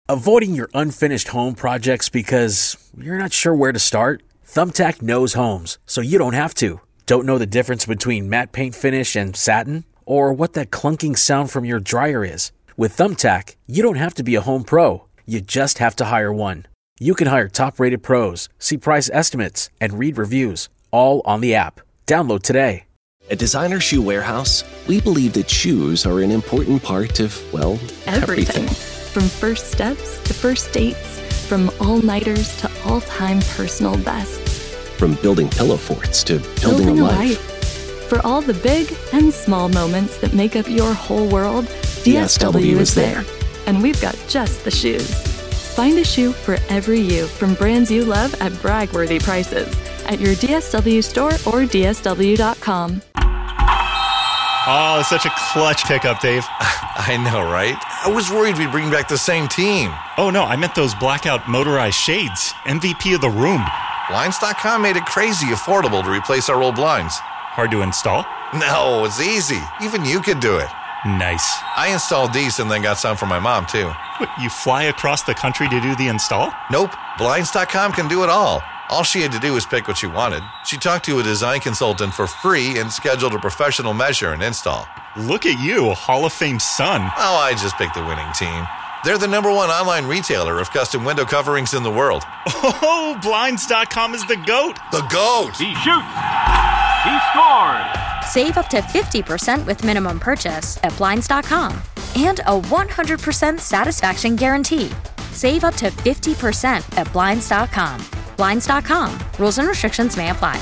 Avoiding your unfinished home projects because you're not sure where to start? Thumbtack knows homes, so you don't have to. Don't know the difference between matte paint finish and satin? Or what that clunking sound from your dryer is? With Thumbtack, you don't have to be a home pro. You just have to hire one. You can hire top-rated pros, see price estimates, and read reviews, all on the app. Download today. At Designer Shoe Warehouse, we believe that shoes are an important part of, well, everything. From first steps to first dates, from all-nighters to all-time personal bests. From building pillow forts to building a life. For all the big and small moments that make up your whole world, DSW is there. And we've got just the shoes. Find a shoe for every you from brands you love at brag-worthy prices at your DSW store or DSW.com. Oh, such a clutch pickup, Dave. I know, right? I was worried we'd bring back the same team. Oh, no, I meant those blackout motorized shades. MVP of the room. Blinds.com made it crazy affordable to replace our old blinds. Hard to install? No, it's easy. Even you could do it. Nice. I installed these and then got some for my mom, too. What, you fly across the country to do the install? Nope. Blinds.com can do it all. All she had to do was pick what she wanted. She talked to a design consultant for free and scheduled a professional measure and install. Look at you, Hall of Fame son. Oh, I just picked the winning team. They're the #1 online retailer of custom window coverings in the world. Oh, Blinds.com is the GOAT. The GOAT! He shoots. He scores. Save up to 50% with minimum purchase at Blinds.com. And a 100% satisfaction guarantee. Save up to 50% at Blinds.com. Blinds.com. Rules and restrictions may apply.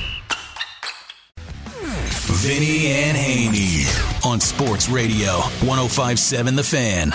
Vinny and Haney on Sports Radio 105.7 The Fan.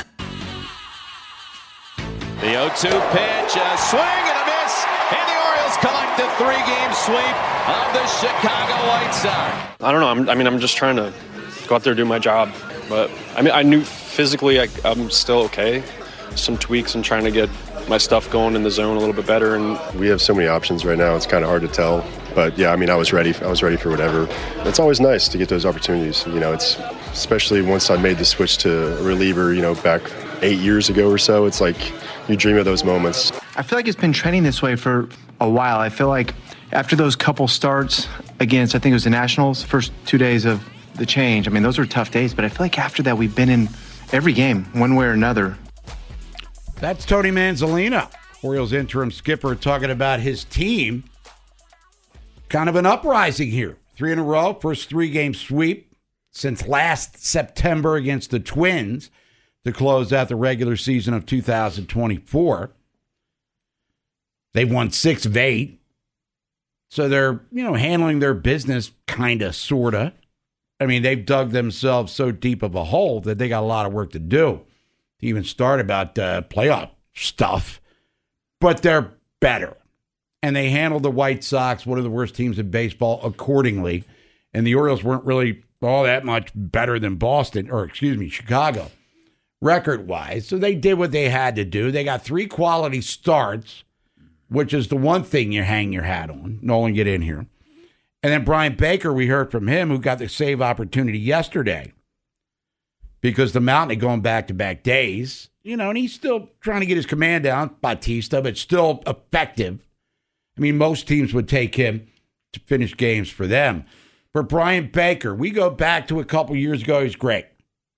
The 0-2 pitch, a swing and a miss, and the Orioles collect a 3-game sweep of the Chicago White Sox. I don't know. I'm just trying to go out there and do my job. But I knew physically I'm still okay. Some tweaks and trying to get my stuff going in the zone a little bit better. And we have so many options right now. It's kind of hard to tell. But yeah, I was ready. I was ready for whatever. It's always nice to get those opportunities. It's especially once I made the switch to a reliever, back 8 years ago or so. It's like you dream of those moments. I feel like it's been trending this way for a while. I feel like after those couple starts against, I think it was the Nationals, first 2 days of the change. Those were tough days. But I feel like after that, we've been in every game, one way or another. That's Tony Manzolino, Orioles interim skipper, talking about his team. Kind of an uprising here. 3 in a row, first 3-game sweep since last September against the Twins to close out the regular season of 2024. They won 6 of 8. So they're, handling their business kind of, sort of. They've dug themselves so deep of a hole that they got a lot of work to do to even start about playoff stuff. But they're better. And they handled the White Sox, one of the worst teams in baseball, accordingly. And the Orioles weren't really all that much better than Chicago, record-wise. So they did what they had to do. They got 3 quality starts, which is the one thing you hang your hat on. Nolan, get in here. And then Brian Baker, we heard from him, who got the save opportunity yesterday because the Mountain had gone back-to-back days. And he's still trying to get his command down, Bautista, but still effective. Most teams would take him to finish games for them. For Brian Baker, we go back to a couple years ago, he was great.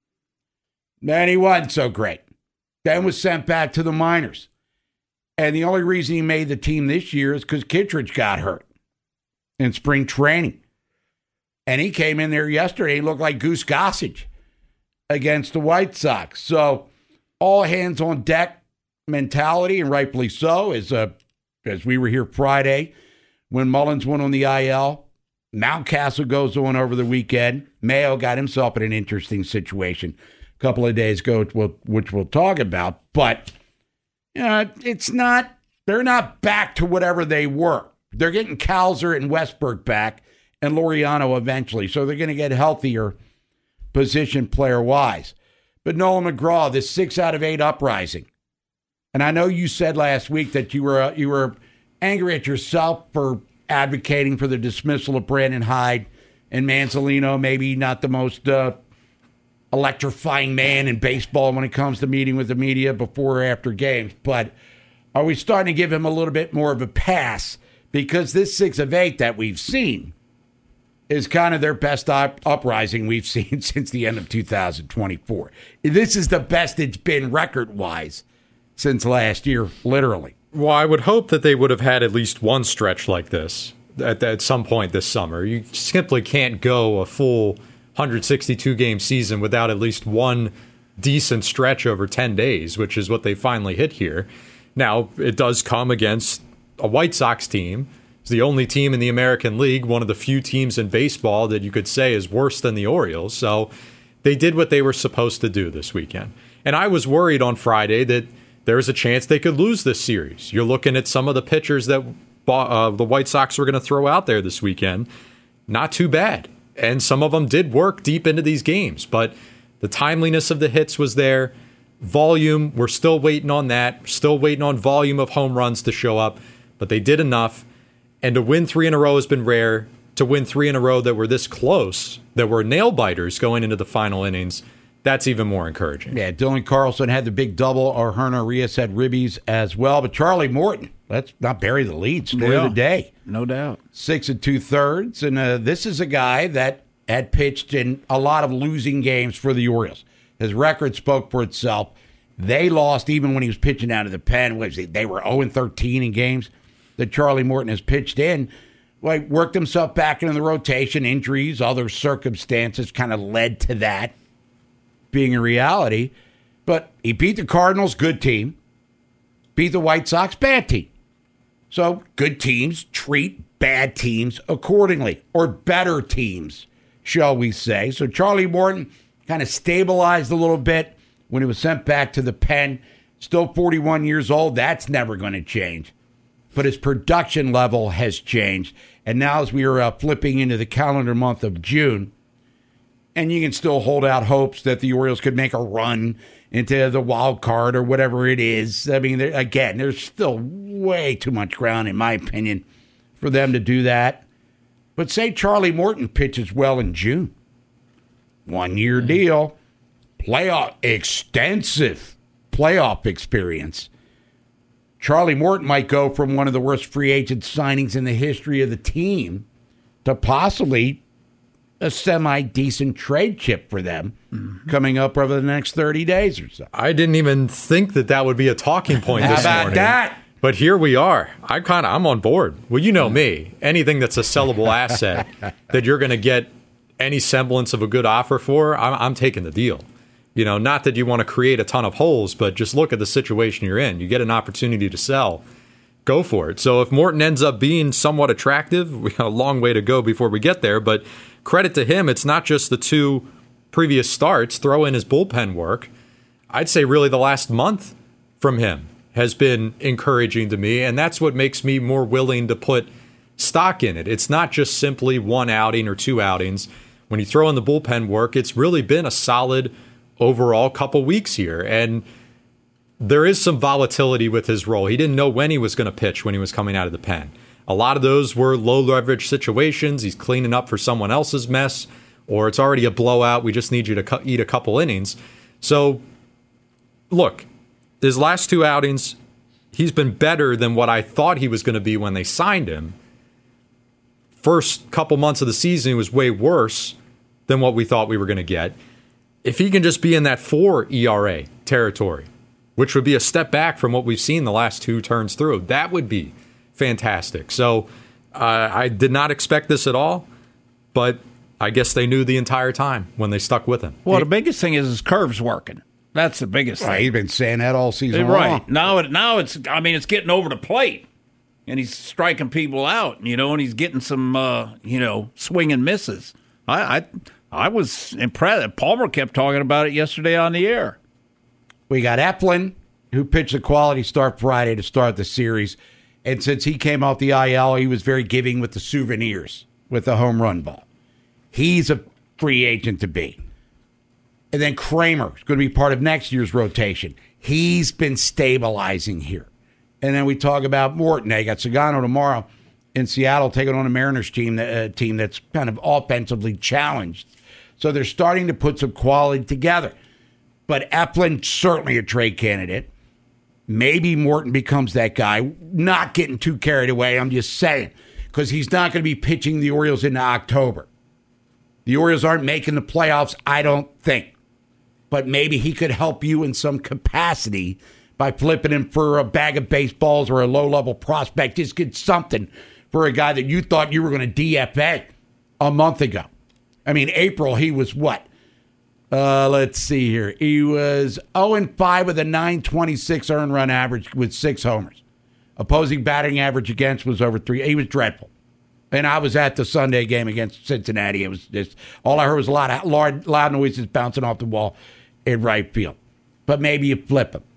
Then he wasn't so great. Then was sent back to the minors. And the only reason he made the team this year is because Kittredge got hurt in spring training. And he came in there yesterday, he looked like Goose Gossage against the White Sox. So all hands on deck mentality, and rightfully so, as we were here Friday when Mullins went on the IL. Mountcastle goes on over the weekend. Mayo got himself in an interesting situation a couple of days ago, which we'll talk about. But it's not, they're not back to whatever they were. They're getting Kalzer and Westberg back and Laureano eventually. So they're going to get healthier position player-wise. But Nolan McGraw, this 6 out of 8 uprising. And I know you said last week that you were angry at yourself for advocating for the dismissal of Brandon Hyde and Manzolino, maybe not the most electrifying man in baseball when it comes to meeting with the media before or after games. But are we starting to give him a little bit more of a pass? Because this 6 of 8 that we've seen is kind of their best uprising we've seen since the end of 2024. This is the best it's been record-wise since last year, literally. Well, I would hope that they would have had at least one stretch like this at some point this summer. You simply can't go a full 162-game season without at least one decent stretch over 10 days, which is what they finally hit here. Now, it does come against a White Sox team. It's the only team in the American League, one of the few teams in baseball that you could say is worse than the Orioles. So they did what they were supposed to do this weekend. And I was worried on Friday that there's a chance they could lose this series. You're looking at some of the pitchers that the White Sox were going to throw out there this weekend. Not too bad. And some of them did work deep into these games. But the timeliness of the hits was there. Volume, we're still waiting on that. Still waiting on volume of home runs to show up. But they did enough. And to win 3 in a row has been rare. To win 3 in a row that were this close, that were nail-biters going into the final innings, that's even more encouraging. Yeah, Dylan Carlson had the big double. Hernan Arias had ribbies as well. But Charlie Morton, let's not bury the lead. Story of the day. No doubt. 6 2/3. And this is a guy that had pitched in a lot of losing games for the Orioles. His record spoke for itself. They lost even when he was pitching out of the pen. They were 0-13 in games that Charlie Morton has pitched in. Well, he worked himself back into the rotation. Injuries, other circumstances kind of led to that being a reality. But he beat the Cardinals, good team. Beat the White Sox, bad team. So good teams treat bad teams accordingly, or better teams, shall we say. So Charlie Morton kind of stabilized a little bit when he was sent back to the pen. Still 41 years old. That's never going to change. But his production level has changed. And now as we are flipping into the calendar month of June, and you can still hold out hopes that the Orioles could make a run into the wild card or whatever it is. I mean, again, there's still way too much ground, in my opinion, for them to do that. But say Charlie Morton pitches well in June. 1-year deal. Extensive playoff experience. Charlie Morton might go from one of the worst free agent signings in the history of the team to possibly a semi-decent trade chip for them coming up over the next 30 days or so. I didn't even think that would be a talking point this morning. How about that? But here we are. I'm on board. Well, you know me. Anything that's a sellable asset that you're going to get any semblance of a good offer for, I'm taking the deal. You know, not that you want to create a ton of holes, but just look at the situation you're in. You get an opportunity to sell. Go for it. So if Morton ends up being somewhat attractive, we have a long way to go before we get there, but credit to him, it's not just the 2 previous starts. Throw in his bullpen work. I'd say really the last month from him has been encouraging to me, and that's what makes me more willing to put stock in it. It's not just simply 1 outing or 2 outings. When you throw in the bullpen work, it's really been a solid overall couple weeks here, and there is some volatility with his role. He didn't know when he was going to pitch when he was coming out of the pen. A lot of those were low leverage situations. He's cleaning up for someone else's mess, or it's already a blowout. We just need you to eat a couple innings. So, look, his last 2 outings, he's been better than what I thought he was going to be when they signed him. First couple months of the season, he was way worse than what we thought we were going to get. If he can just be in that 4 ERA territory, which would be a step back from what we've seen the last 2 turns through, that would be fantastic. So I did not expect this at all, but I guess they knew the entire time when they stuck with him. Well, the biggest thing is his curve's working. That's the biggest thing. He's been saying that all season long. Right. Now it's getting over the plate, and he's striking people out, and he's getting some, swing and misses. I was impressed. Palmer kept talking about it yesterday on the air. We got Eflin, who pitched a quality start Friday to start the series. And since he came off the IL, he was very giving with the souvenirs, with the home run ball. He's a free agent to be. And then Kramer is going to be part of next year's rotation. He's been stabilizing here. And then we talk about Morton. They got Sagano tomorrow in Seattle taking on a Mariners team that's kind of offensively challenged. So they're starting to put some quality together. But Eflin, certainly a trade candidate. Maybe Morton becomes that guy. Not getting too carried away, I'm just saying. Because he's not going to be pitching the Orioles into October. The Orioles aren't making the playoffs, I don't think. But maybe he could help you in some capacity by flipping him for a bag of baseballs or a low-level prospect. Just get something for a guy that you thought you were going to DFA a month ago. I mean, April, he was what? Let's see here. He was 0-5 with a 926 earned run average with 6 homers. Opposing batting average against was over 3. He was dreadful. And I was at the Sunday game against Cincinnati. It was just, all I heard was a lot of loud noises bouncing off the wall in right field. But maybe you flip him.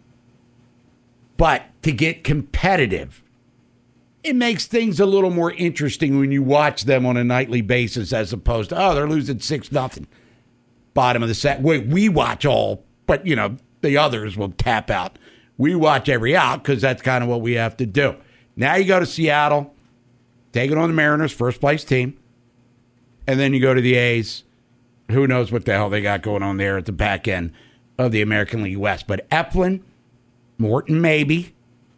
But to get competitive, it makes things a little more interesting when you watch them on a nightly basis as opposed to, they're losing 6-0. Bottom of the set. We watch all, but, the others will tap out. We watch every out because that's kind of what we have to do. Now you go to Seattle, take it on the Mariners, first place team, and then you go to the A's. Who knows what the hell they got going on there at the back end of the American League West. But Eflin, Morton maybe.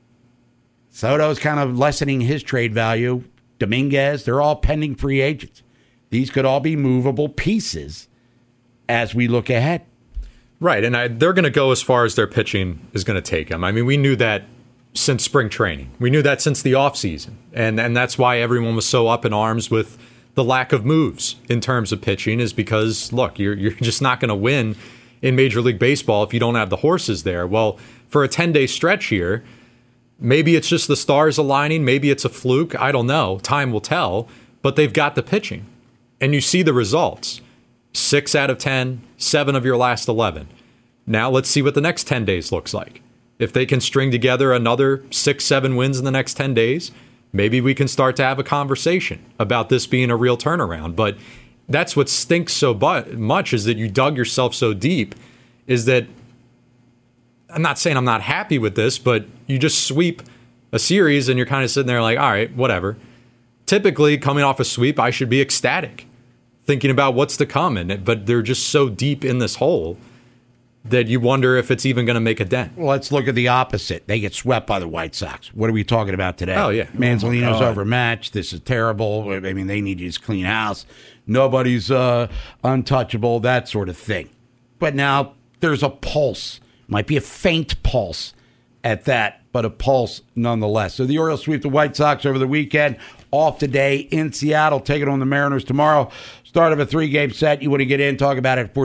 Soto's kind of lessening his trade value. Dominguez, they're all pending free agents. These could all be movable pieces as we look ahead. Right, and they're going to go as far as their pitching is going to take them. I mean, we knew that since spring training. We knew that since the offseason. And that's why everyone was so up in arms with the lack of moves in terms of pitching, is because, look, you're just not going to win in Major League Baseball if you don't have the horses there. Well, for a 10-day stretch here, maybe it's just the stars aligning. Maybe it's a fluke. I don't know. Time will tell. But they've got the pitching. And you see the results. 6 out of 10, 7 of your last 11. Now let's see what the next 10 days looks like. If they can string together another 6-7 wins in the next 10 days, maybe we can start to have a conversation about this being a real turnaround. But that's what stinks so much, is that you dug yourself so deep, is that I'm not saying I'm not happy with this, but you just sweep a series and you're kind of sitting there like, all right, whatever. Typically, coming off a sweep, I should be ecstatic, thinking about what's to come. But they're just so deep in this hole that you wonder if it's even going to make a dent. Well, let's look at the opposite. They get swept by the White Sox. What are we talking about today? Oh, yeah. Manzolino's overmatched. This is terrible. I mean, they need to just clean house. Nobody's untouchable, that sort of thing. But now there's a pulse. Might be a faint pulse at that, but a pulse nonetheless. So the Orioles sweep the White Sox over the weekend. Off today in Seattle, taking on the Mariners tomorrow. Start of a 3-game set. You want to get in, talk about it,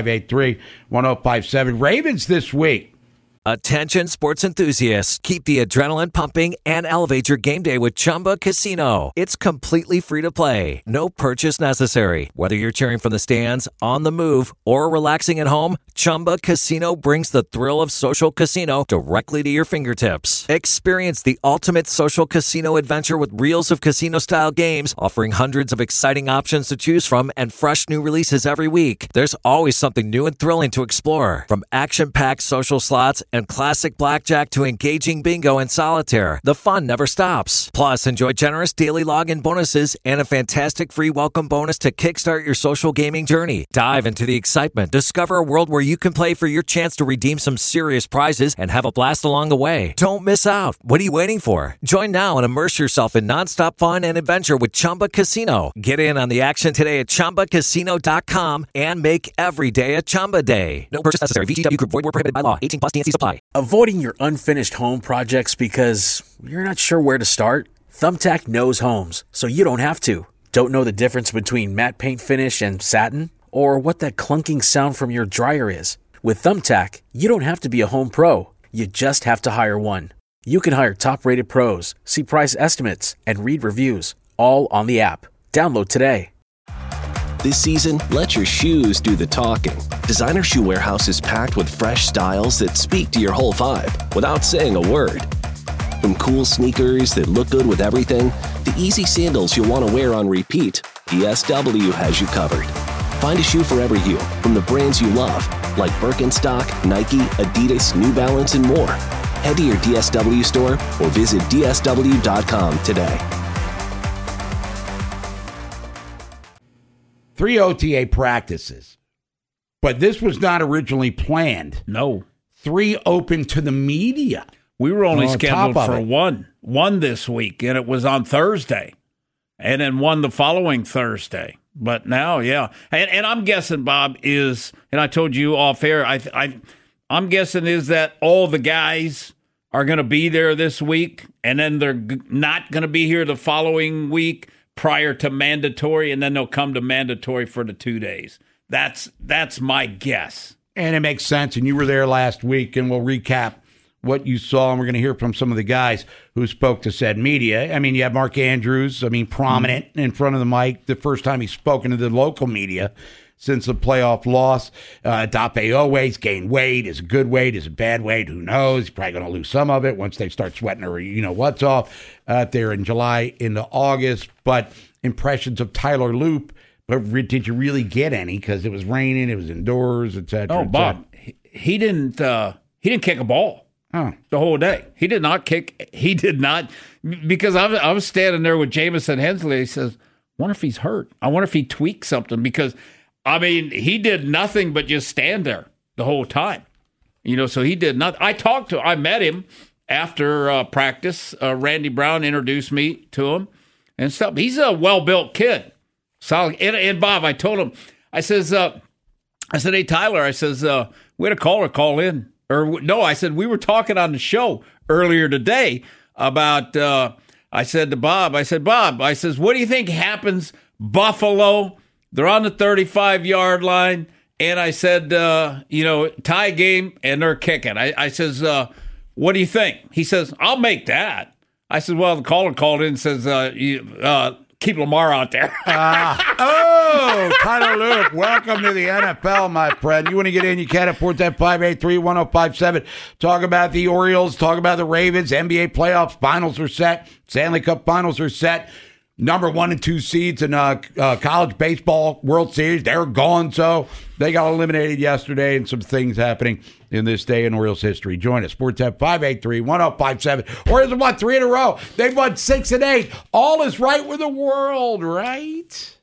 410-583-1057. Ravens this week. Attention sports enthusiasts, keep the adrenaline pumping and elevate your game day with Chumba Casino. It's completely free to play. No purchase necessary. Whether you're cheering from the stands, on the move, or relaxing at home, Chumba Casino brings the thrill of social casino directly to your fingertips. Experience the ultimate social casino adventure with reels of casino-style games, offering hundreds of exciting options to choose from and fresh new releases every week. There's always something new and thrilling to explore. From action-packed social slots and classic blackjack to engaging bingo and solitaire, the fun never stops. Plus, enjoy generous daily login bonuses and a fantastic free welcome bonus to kickstart your social gaming journey. Dive into the excitement. Discover a world where you can play for your chance to redeem some serious prizes and have a blast along the way. Don't miss out. What are you waiting for? Join now and immerse yourself in nonstop fun and adventure with Chumba Casino. Get in on the action today at ChumbaCasino.com and make every day a Chumba day. No purchase necessary. VGW Group. Void where prohibited by law. 18+ TNC supply. Avoiding your unfinished home projects because you're not sure where to start? Thumbtack knows homes, so you don't have to. Don't know the difference between matte paint finish and satin? Or what that clunking sound from your dryer is? With Thumbtack, you don't have to be a home pro. You just have to hire one. You can hire top-rated pros, see price estimates, and read reviews, all on the app. Download today. This season, let your shoes do the talking. Designer Shoe Warehouse is packed with fresh styles that speak to your whole vibe without saying a word. From cool sneakers that look good with everything, to easy sandals you'll want to wear on repeat, DSW has you covered. Find a shoe for every you, from the brands you love, like Birkenstock, Nike, Adidas, New Balance, and more. Head to your DSW store or visit DSW.com today. 3 OTA practices. But this was not originally planned. No. 3 open to the media. We were only scheduled for one this week, and it was on Thursday. And then one the following Thursday. But now, yeah. And I'm guessing, Bob, and I told you off air, I'm guessing is that all the guys are going to be there this week, and then they're not going to be here the following week prior to mandatory, and then they'll come to mandatory for the 2 days. That's my guess. And it makes sense, and you were there last week, and we'll recap what you saw, and we're going to hear from some of the guys who spoke to said media. I mean, you have Mark Andrews, prominent in front of the mic, the first time he's spoken to the local media since the playoff loss. Dape always gained weight. Is it good weight? Is it bad weight? Who knows? He's probably going to lose some of it once they start sweating or what's off out there in July into August. But impressions of Tyler Loop, but did you really get any? Because it was raining, it was indoors, et cetera. Oh, Bob, he didn't kick a ball. The whole day. He did not kick. He did not, because I was standing there with Jamison Hensley. He says, wonder if he's hurt. I wonder if he tweaked something, because, he did nothing but just stand there the whole time. So he did not. I met him after practice. Randy Brown introduced me to him and stuff. He's a well-built kid. Solid. And Bob, I told him, I said, hey, Tyler, I says, we had a caller call in. Or no, I said, we were talking on the show earlier today about, I said to Bob, Bob, what do you think happens? Buffalo, they're on the 35-yard line. And I said, tie game, and they're kicking. I says, what do you think? He says, I'll make that. I said, well, the caller called in and says, keep Lamar out there. Tyler Luke, welcome to the NFL, my friend. You want to get in, you can at 410-583-1057. Talk about the Orioles, talk about the Ravens, NBA playoffs, finals are set, Stanley Cup finals are set. Number 1 and 2 seeds in college baseball World Series, they're gone, so they got eliminated yesterday, and some things happening in this day in Orioles history. Join us, 410-583-1057. Orioles have won 3 in a row. They've won 6 and 8. All is right with the world, right?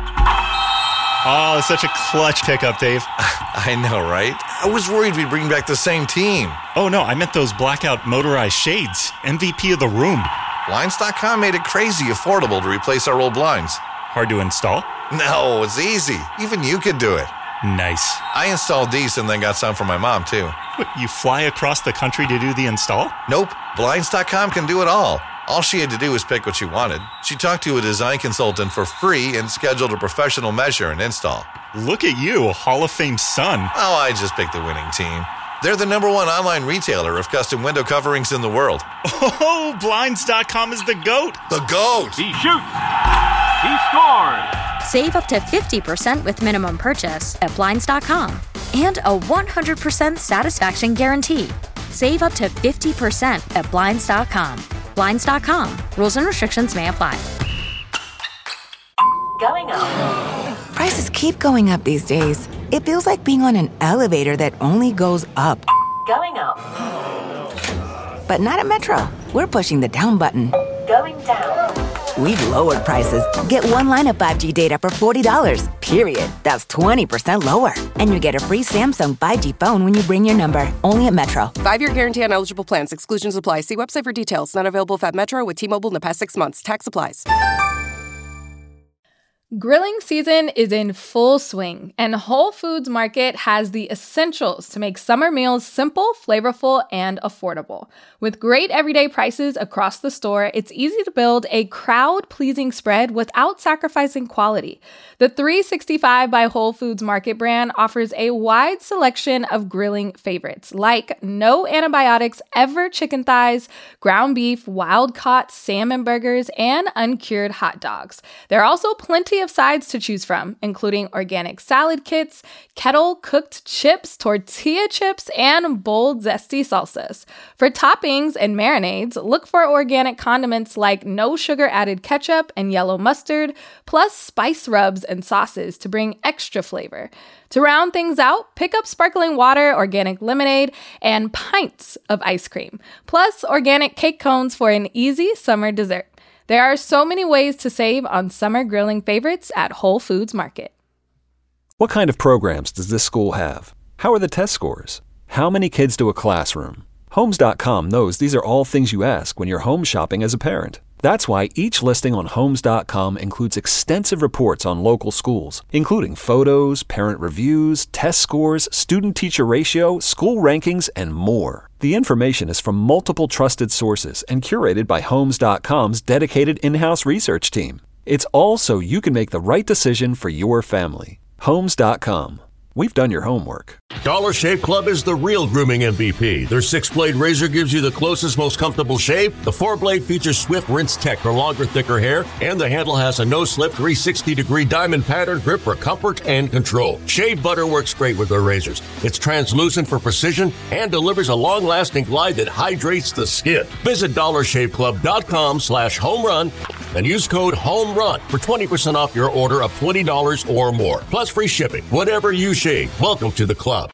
Oh, it's such a clutch pickup, Dave. I know, right? I was worried we'd bring back the same team. Oh, no, I meant those blackout motorized shades. MVP of the room. Blinds.com made it crazy affordable to replace our old blinds. Hard to install? No, it's easy. Even you could do it. Nice. I installed these and then got some for my mom, too. What, you fly across the country to do the install? Nope. Blinds.com can do it all. All she had to do was pick what she wanted. She talked to a design consultant for free and scheduled a professional measure and install. Look at you, Hall of Fame son. Oh, I just picked the winning team. They're the #1 online retailer of custom window coverings in the world. Oh, Blinds.com is the GOAT. The GOAT. He shoots. He scores. Save up to 50% with minimum purchase at Blinds.com. And a 100% satisfaction guarantee. Save up to 50% at Blinds.com. Blinds.com. Rules and restrictions may apply. Going up. Prices keep going up these days. It feels like being on an elevator that only goes up. Going up. But not at Metro. We're pushing the down button. Going down. We've lowered prices. Get one line of 5G data for $40, period. That's 20% lower. And you get a free Samsung 5G phone when you bring your number. Only at Metro. 5-year guarantee on eligible plans. Exclusions apply. See website for details. Not available at Metro with T-Mobile in the past 6 months. Tax applies. Grilling season is in full swing, and Whole Foods Market has the essentials to make summer meals simple, flavorful, and affordable. With great everyday prices across the store, it's easy to build a crowd-pleasing spread without sacrificing quality. The 365 by Whole Foods Market brand offers a wide selection of grilling favorites, like no antibiotics ever chicken thighs, ground beef, wild-caught salmon burgers, and uncured hot dogs. There are also plenty of sides to choose from, including organic salad kits, kettle-cooked chips, tortilla chips, and bold, zesty salsas. For toppings and marinades, look for organic condiments like no sugar-added ketchup and yellow mustard, plus spice rubs and sauces to bring extra flavor. To round things out, pick up sparkling water, organic lemonade, and pints of ice cream, plus organic cake cones for an easy summer dessert. There are so many ways to save on summer grilling favorites at Whole Foods Market. What kind of programs does this school have? How are the test scores? How many kids do a classroom? Homes.com knows these are all things you ask when you're home shopping as a parent. That's why each listing on Homes.com includes extensive reports on local schools, including photos, parent reviews, test scores, student-teacher ratio, school rankings, and more. The information is from multiple trusted sources and curated by Homes.com's dedicated in-house research team. It's all so you can make the right decision for your family. Homes.com. We've done your homework. Dollar Shave Club is the real grooming MVP. Their 6-blade razor gives you the closest, most comfortable shave. The 4-blade features swift rinse tech for longer, thicker hair. And the handle has a no-slip 360-degree diamond pattern grip for comfort and control. Shave butter works great with their razors. It's translucent for precision and delivers a long-lasting glide that hydrates the skin. Visit DollarShaveClub.com/homerun and use code HOMERUN for 20% off your order of $20 or more. Plus free shipping. Whatever you shave, welcome to the club.